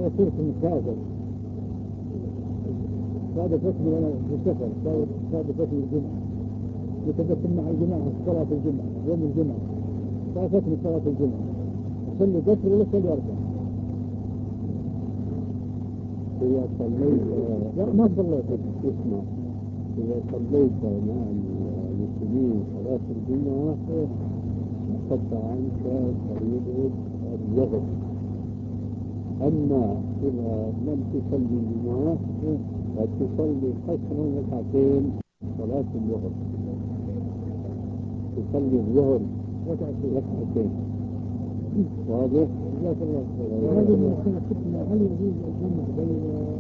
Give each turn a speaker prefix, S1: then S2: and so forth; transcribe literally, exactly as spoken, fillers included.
S1: صرت مسافر صادفتني وأنا في سفر صادفتني الجمعة يتبسم مع الجماعة صلاة الجمعة يوم الجمعة صادفتني صلاة الجمعة أصلي قصر ولا أصلي أربع؟
S2: إذا صليت
S1: لا ما صليت.
S2: اسمع، إذا صليت مع المسلمين صلاة الجمعة انقطع عنك فريضة الظهر. أما إذا لم تصلي الجمعة فتصلي قصرا ركعتين صلاة الظهر، تصلي الظهر ركعتين. واضح؟
S1: جزاك الله خير. هذه المسألة فتنة، هل يجوز الجمع بين